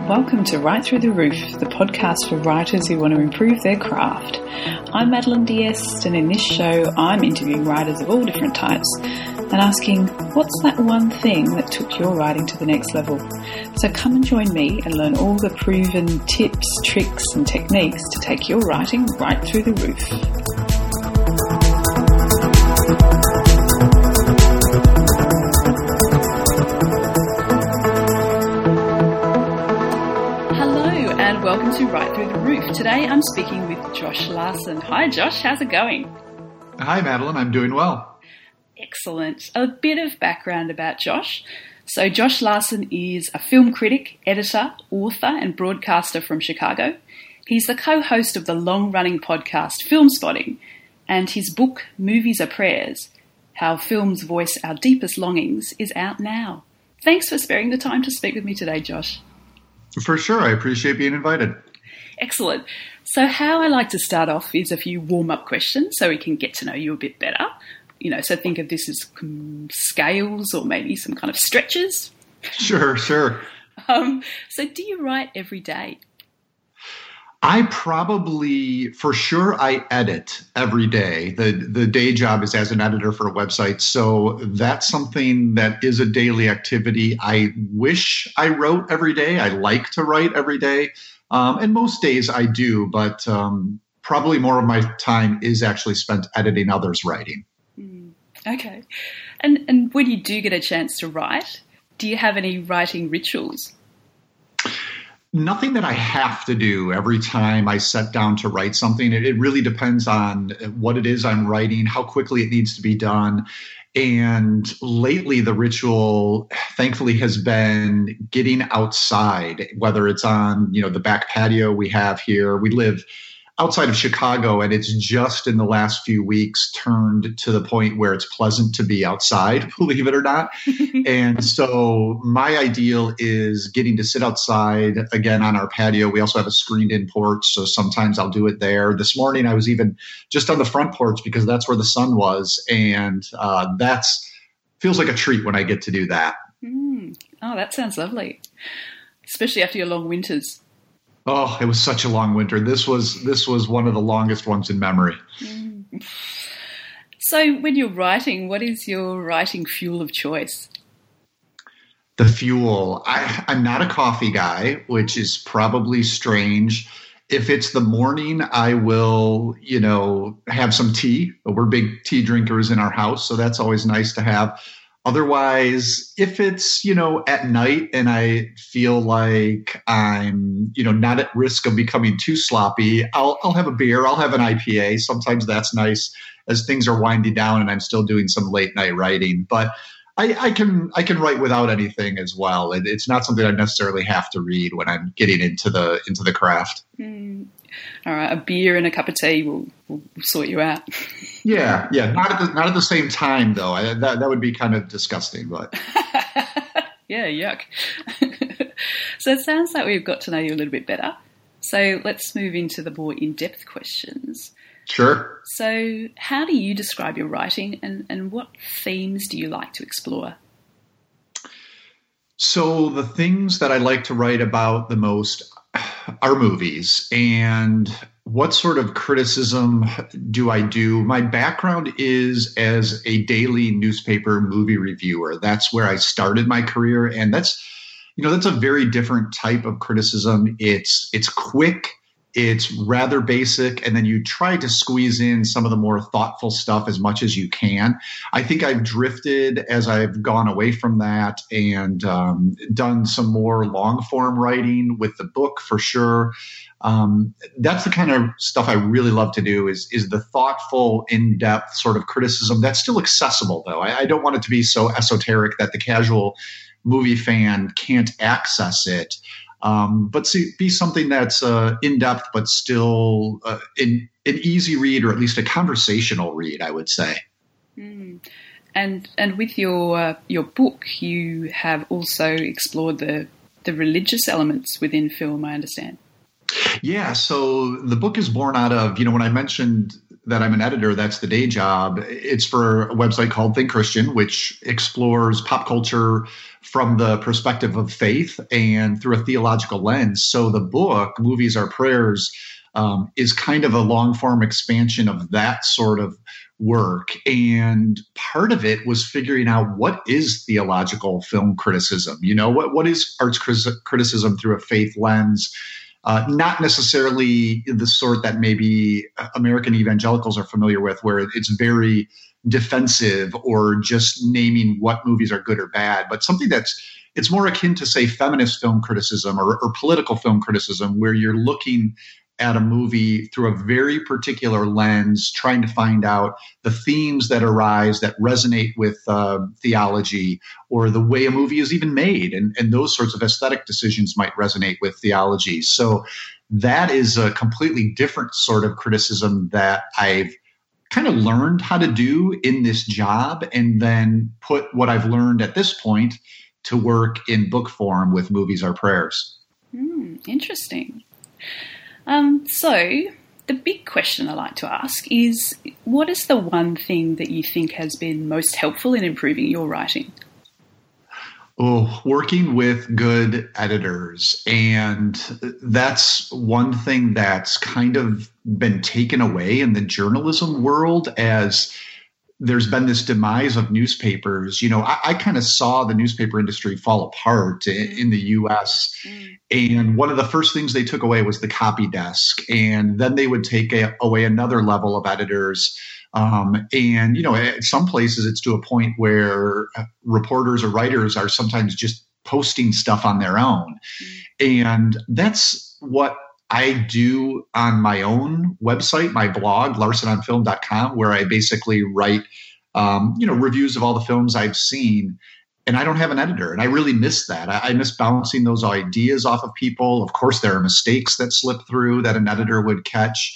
Welcome to Right Through the Roof, the podcast for writers who want to improve their craft. I'm Madeline Diest, and in this show I'm interviewing writers of all different types and asking, what's that one thing that took your writing to the next level? So come and join me and learn all the proven tips, tricks and techniques to take your writing right through the roof. Welcome to Right Through the Roof. Today I'm speaking with Josh Larsen. Hi Josh, how's it going? Hi Madeline, I'm doing well. Excellent. A bit of background about Josh. So Josh Larsen is a film critic, editor, author and broadcaster from Chicago. He's the co-host of the long-running podcast Film Spotting, and his book Movies Are Prayers, How Films Voice Our Deepest Longings, is out now. Thanks for sparing the time to speak with me today, Josh. For sure. I appreciate being invited. Excellent. So how I like to start off is a few warm-up questions so we can get to know you a bit better. So think of this as scales or maybe some kind of stretches. Sure. So do you write every day? I edit every day. The day job is as an editor for a website. So that's something that is a daily activity. I wish I wrote every day. I like to write every day. And most days I do, but probably more of my time is actually spent editing others' writing. Okay. And when you do get a chance to write, do you have any writing rituals? Nothing that I have to do every time I set down to write something. It really depends on what it is I'm writing, how quickly it needs to be done. And lately, the ritual, thankfully, has been getting outside, whether it's on, the back patio we have here. We live outside of Chicago, and it's just in the last few weeks turned to the point where it's pleasant to be outside, believe it or not. And so my ideal is getting to sit outside again on our patio. We also have a screened in porch, so sometimes I'll do it there. This morning I was even just on the front porch because that's where the sun was, and that's feels like a treat when I get to do that. Oh, that sounds lovely, especially after your long winters. Oh, it was such a long winter. This was one of the longest ones in memory. So when you're writing, what is your writing fuel of choice? The fuel. I'm not a coffee guy, which is probably strange. If it's the morning, I will, have some tea. We're big tea drinkers in our house, so that's always nice to have. Otherwise, if it's, at night and I feel like I'm, not at risk of becoming too sloppy, I'll have a beer. I'll have an IPA. Sometimes that's nice as things are winding down and I'm still doing some late night writing. But I can write without anything as well. It's not something I necessarily have to read when I'm getting into the craft. All right, a beer and a cup of tea will sort you out. Yeah. Not at the same time though. That would be kind of disgusting, but yeah, yuck. So it sounds like we've got to know you a little bit better. So let's move into the more in-depth questions. Sure. So how do you describe your writing and what themes do you like to explore? So the things that I like to write about the most are movies. And what sort of criticism do I do? My background is as a daily newspaper movie reviewer. That's where I started my career. And that's a very different type of criticism. It's quick. It's rather basic, and then you try to squeeze in some of the more thoughtful stuff as much as you can. I think I've drifted as I've gone away from that and done some more long-form writing with the book for sure. That's the kind of stuff I really love to do is the thoughtful, in-depth sort of criticism that's still accessible, though. I don't want it to be so esoteric that the casual movie fan can't access it. But be something that's in-depth, but still an easy read, or at least a conversational read, I would say. And with your book, you have also explored the religious elements within film, I understand. Yeah, so the book is born out of, when I mentioned that I'm an editor. That's the day job. It's for a website called Think Christian, which explores pop culture from the perspective of faith and through a theological lens. So the book, Movies Are Prayers, is kind of a long form expansion of that sort of work. And part of it was figuring out what is theological film criticism? What is arts criticism through a faith lens? Not necessarily the sort that maybe American evangelicals are familiar with, where it's very defensive or just naming what movies are good or bad, but something it's more akin to, say, feminist film criticism or political film criticism, where you're looking at a movie through a very particular lens, trying to find out the themes that arise that resonate with theology, or the way a movie is even made. And those sorts of aesthetic decisions might resonate with theology. So that is a completely different sort of criticism that I've kind of learned how to do in this job, and then put what I've learned at this point to work in book form with Movies Are Prayers. Interesting. So the big question I like to ask is, what is the one thing that you think has been most helpful in improving your writing? Oh, working with good editors. And that's one thing that's kind of been taken away in the journalism world, as there's been this demise of newspapers. I kind of saw the newspaper industry fall apart in the U.S. And one of the first things they took away was the copy desk. And then they would take away another level of editors. At some places it's to a point where reporters or writers are sometimes just posting stuff on their own. And that's what I do on my own website, my blog, larsononfilm.com, where I basically write, reviews of all the films I've seen. And I don't have an editor, and I really miss that. I miss bouncing those ideas off of people. Of course, there are mistakes that slip through that an editor would catch.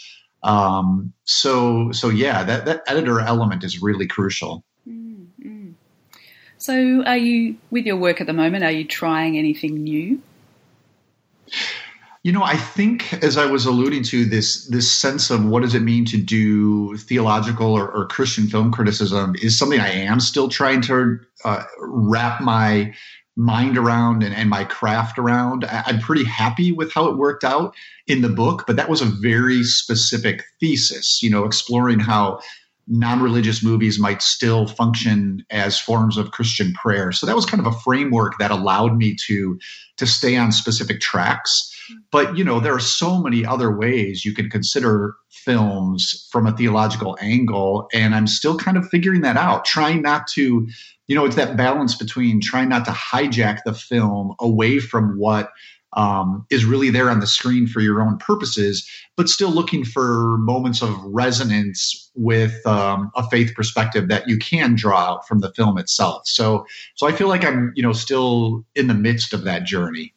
So that editor element is really crucial. So are you, with your work at the moment, are you trying anything new? I think, as I was alluding to, this sense of what does it mean to do theological or Christian film criticism is something I am still trying to wrap my mind around and my craft around. I'm pretty happy with how it worked out in the book, but that was a very specific thesis, exploring how non-religious movies might still function as forms of Christian prayer. So that was kind of a framework that allowed me to stay on specific tracks. But, there are so many other ways you can consider films from a theological angle. And I'm still kind of figuring that out, trying not to, it's that balance between trying not to hijack the film away from what is really there on the screen for your own purposes, but still looking for moments of resonance with a faith perspective that you can draw out from the film itself. So I feel like I'm, still in the midst of that journey.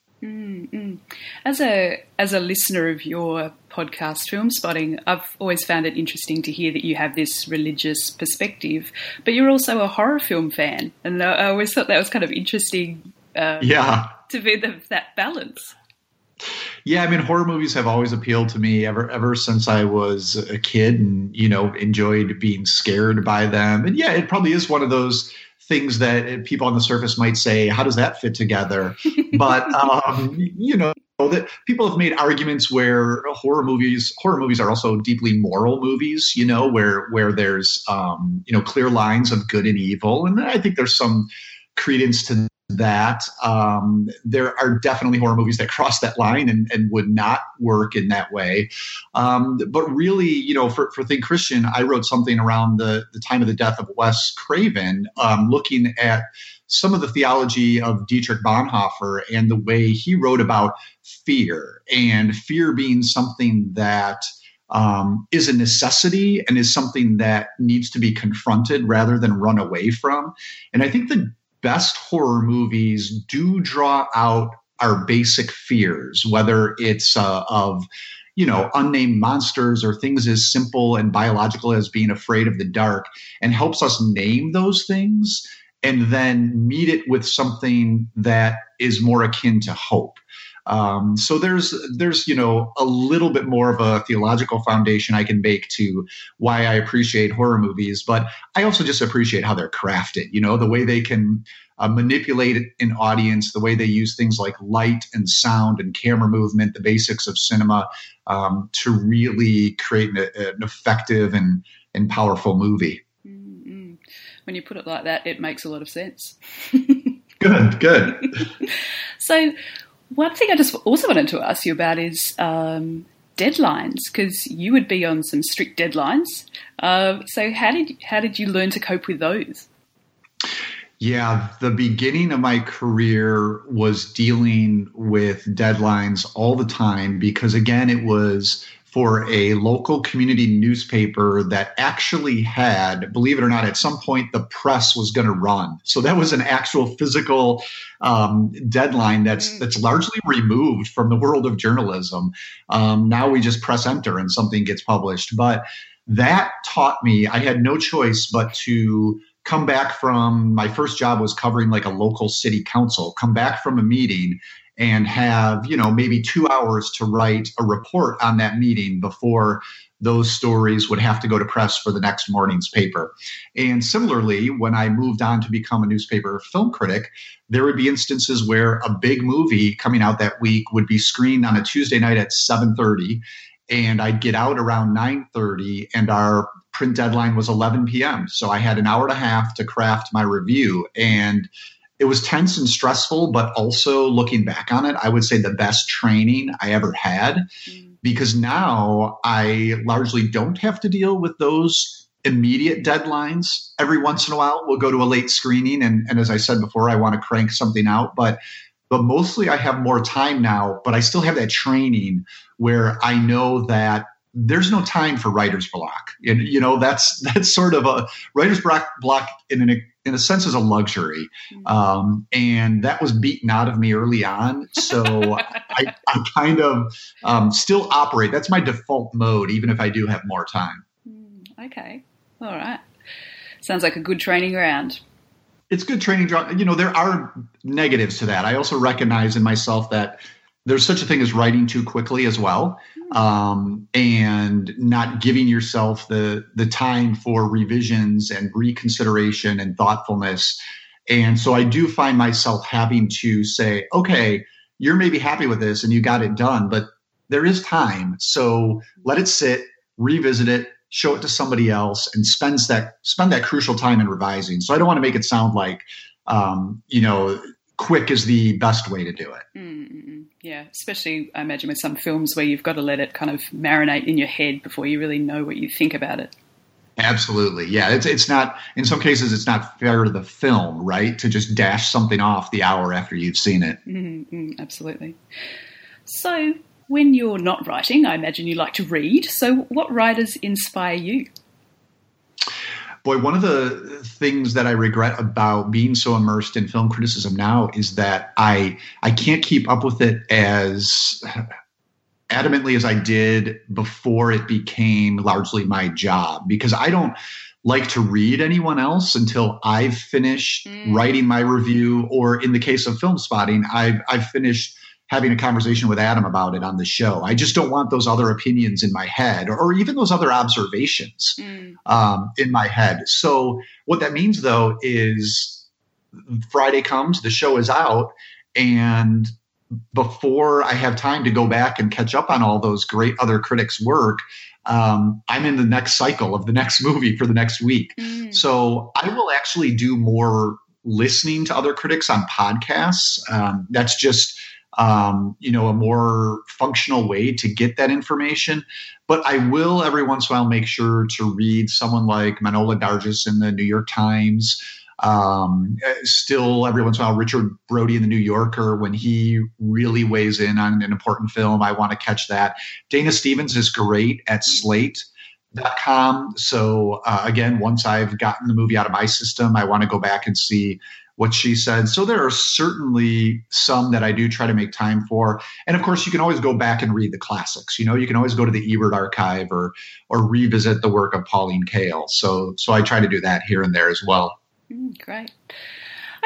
As a listener of your podcast, Film Spotting, I've always found it interesting to hear that you have this religious perspective, but you're also a horror film fan, and I always thought that was kind of interesting. To be that balance. Yeah, horror movies have always appealed to me ever since I was a kid, and enjoyed being scared by them. And yeah, it probably is one of those things that people on the surface might say, how does that fit together? But, that people have made arguments where horror movies are also deeply moral movies, where there's, clear lines of good and evil. And I think there's some credence to that. There are definitely horror movies that cross that line and would not work in that way. But really, for Think Christian, I wrote something around the time of the death of Wes Craven, looking at some of the theology of Dietrich Bonhoeffer and the way he wrote about fear, and fear being something that is a necessity and is something that needs to be confronted rather than run away from. And I think the best horror movies do draw out our basic fears, whether it's of unnamed monsters or things as simple and biological as being afraid of the dark, and helps us name those things and then meet it with something that is more akin to hope. So there's a little bit more of a theological foundation I can bake to why I appreciate horror movies, but I also just appreciate how they're crafted. The way they can manipulate an audience, the way they use things like light and sound and camera movement, the basics of cinema, to really create an effective and powerful movie. Mm-hmm. When you put it like that, it makes a lot of sense. Good. So one thing I just also wanted to ask you about is deadlines, because you would be on some strict deadlines. So how did you learn to cope with those? Yeah, the beginning of my career was dealing with deadlines all the time because, again, it was for a local community newspaper that actually had, believe it or not, at some point the press was going to run. So that was an actual physical deadline that's largely removed from the world of journalism. Now we just press enter and something gets published. But that taught me I had no choice but to come back from my first job was covering like a local city council, come back from a meeting and have, maybe 2 hours to write a report on that meeting before those stories would have to go to press for the next morning's paper. And similarly, when I moved on to become a newspaper film critic, there would be instances where a big movie coming out that week would be screened on a Tuesday night at 7:30, and I'd get out around 9:30, and our print deadline was 11 p.m. So I had an hour and a half to craft my review, and it was tense and stressful, but also looking back on it, I would say the best training I ever had, because now I largely don't have to deal with those immediate deadlines. Every once in a while, we'll go to a late screening. And as I said before, I want to crank something out, but mostly I have more time now, but I still have that training where I know that there's no time for writer's block. And, that's sort of a writer's block in a sense is a luxury. And that was beaten out of me early on. So I kind of still operate. That's my default mode, even if I do have more time. Okay. All right. Sounds like a good training ground. It's good training ground. There are negatives to that. I also recognize in myself that there's such a thing as writing too quickly as well, and not giving yourself the time for revisions and reconsideration and thoughtfulness. And so I do find myself having to say, okay, you're maybe happy with this and you got it done, but there is time. So let it sit, revisit it, show it to somebody else, and spend that crucial time in revising. So I don't want to make it sound like, quick is the best way to do it. Mm-hmm. Yeah, especially I imagine with some films where you've got to let it kind of marinate in your head before you really know what you think about it. Absolutely. Yeah. It's not, in some cases, it's not fair to the film, right? To just dash something off the hour after you've seen it. Mm-hmm. Absolutely. So when you're not writing, I imagine you like to read. So what writers inspire you? Boy, one of the things that I regret about being so immersed in film criticism now is that I can't keep up with it as adamantly as I did before it became largely my job, because I don't like to read anyone else until I've finished writing my review, or in the case of Film Spotting, I've finished having a conversation with Adam about it on the show. I just don't want those other opinions in my head, or even those other observations in my head. So what that means, though, is Friday comes, the show is out, and before I have time to go back and catch up on all those great other critics' work, I'm in the next cycle of the next movie for the next week. So I will actually do more listening to other critics on podcasts. That's just a more functional way to get that information. But I will every once in a while make sure to read someone like Manohla Dargis in the New York Times. Still every once in a while, Richard Brody in the New Yorker, when he really weighs in on an important film, I want to catch that. Dana Stevens is great at Slate.com. So again, once I've gotten the movie out of my system, I want to go back and see what she said. So there are certainly some that I do try to make time for. And of course, you can always go back and read the classics. You can always go to the Ebert archive or revisit the work of Pauline Kael. So I try to do that here and there as well. Great.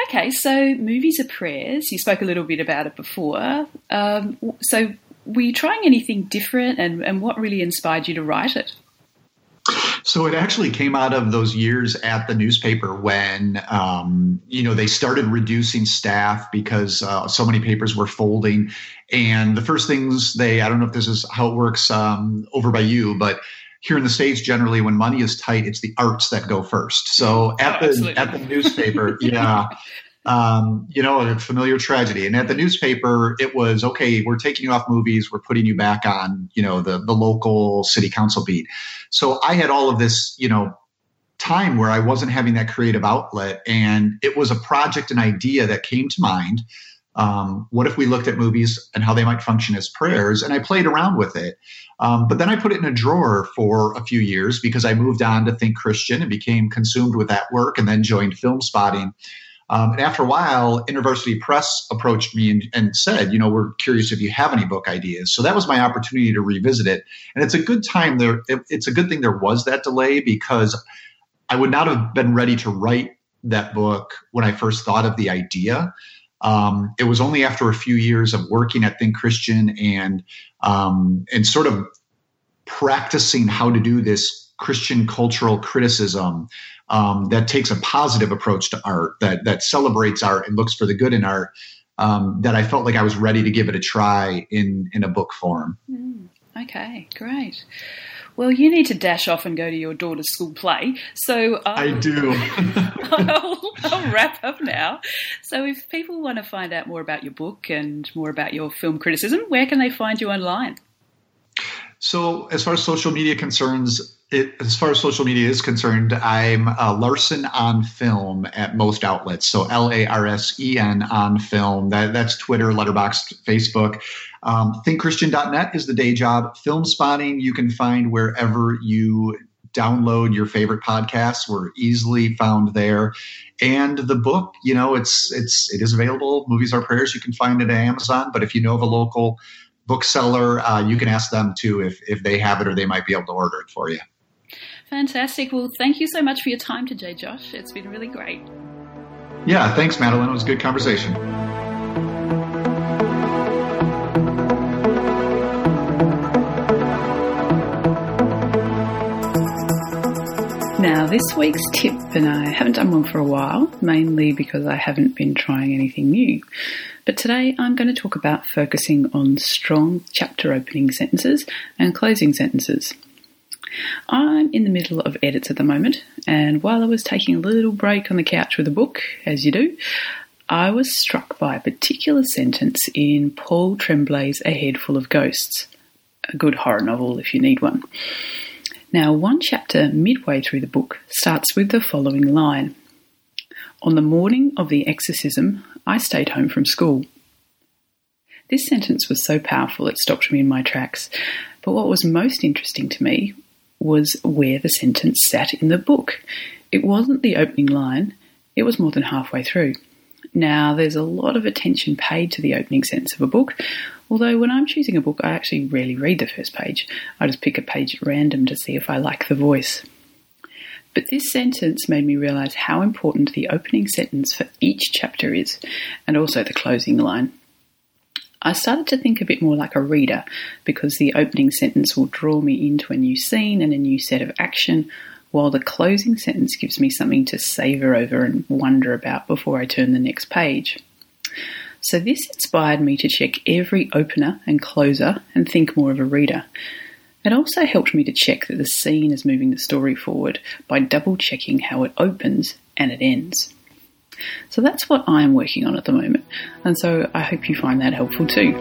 Okay, so movies are prayers. You spoke a little bit about it before. So were you trying anything different, and what really inspired you to write it? So it actually came out of those years at the newspaper when, they started reducing staff because so many papers were folding. And the first things I don't know if this is how it works over by you, but here in the States, generally when money is tight, it's the arts that go first. So at the newspaper, yeah. A familiar tragedy. And at the newspaper, it was, okay, we're taking you off movies. We're putting you back on, the local city council beat. So I had all of this, time where I wasn't having that creative outlet. And it was a project, an idea that came to mind. What if we looked at movies and how they might function as prayers? And I played around with it. But then I put it in a drawer for a few years because I moved on to Think Christian and became consumed with that work and then joined Film Spotting. And after a while, InterVarsity Press approached me and said, we're curious if you have any book ideas. So that was my opportunity to revisit it. And it's a good time there. It's a good thing there was that delay because I would not have been ready to write that book when I first thought of the idea. It was only after a few years of working at Think Christian and sort of practicing how to do this Christian cultural criticism that takes a positive approach to art, that celebrates art and looks for the good in art, that I felt like I was ready to give it a try in a book form. Okay, great. Well, you need to dash off and go to your daughter's school play. So I do. I'll wrap up now. So if people want to find out more about your book and more about your film criticism, where can they find you online? So as far as social media is concerned, I'm Larsen on Film at most outlets. So LARSEN on Film. That's Twitter, Letterboxd, Facebook. ThinkChristian.net is the day job. Film Spotting you can find wherever you download your favorite podcasts. We're easily found there. And the book, it is available. Movies Are Prayers. You can find it at Amazon. But if you know of a local bookseller, you can ask them too if they have it or they might be able to order it for you. Fantastic. Well, thank you so much for your time today, Josh. It's been really great. Yeah, thanks, Madeline. It was a good conversation. Now, this week's tip, and I haven't done one for a while, mainly because I haven't been trying anything new. But today I'm going to talk about focusing on strong chapter opening sentences and closing sentences. I'm in the middle of edits at the moment, and while I was taking a little break on the couch with a book, as you do, I was struck by a particular sentence in Paul Tremblay's A Head Full of Ghosts, a good horror novel if you need one. Now, one chapter midway through the book starts with the following line. On the morning of the exorcism, I stayed home from school. This sentence was so powerful it stopped me in my tracks, but what was most interesting to me was where the sentence sat in the book. It wasn't the opening line, it was more than halfway through. Now, there's a lot of attention paid to the opening sentence of a book, although when I'm choosing a book, I actually rarely read the first page. I just pick a page at random to see if I like the voice. But this sentence made me realise how important the opening sentence for each chapter is, and also the closing line. I started to think a bit more like a reader, because the opening sentence will draw me into a new scene and a new set of action, while the closing sentence gives me something to savour over and wonder about before I turn the next page. So this inspired me to check every opener and closer and think more of a reader. It also helped me to check that the scene is moving the story forward by double-checking how it opens and it ends. So that's what I'm working on at the moment, and so I hope you find that helpful too.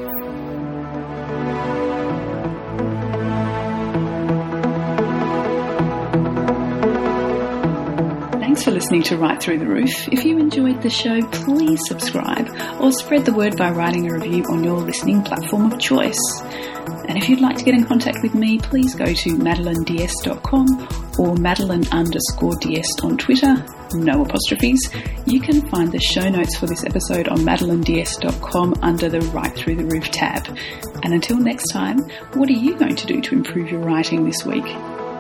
Thanks for listening to Right Through the Roof. If you enjoyed the show, please subscribe or spread the word by writing a review on your listening platform of choice. And if you'd like to get in contact with me, please go to madelineds.com or Madeline_DS on Twitter, no apostrophes. You can find the show notes for this episode on madelineds.com under the Right Through the Roof tab. And until next time, what are you going to do to improve your writing this week?